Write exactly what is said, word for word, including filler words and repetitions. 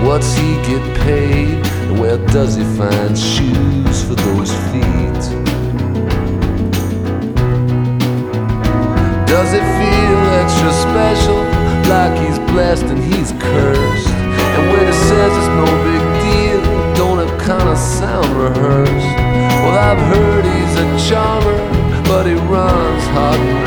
What's he get paid? And where does he find shoes for those feet? Does it feel extra special, like he's blessed and he's cursed? And when he says it's no big deal, don't it kinda sound rehearsed? Well, I've heard he's a charmer, but he runs hot and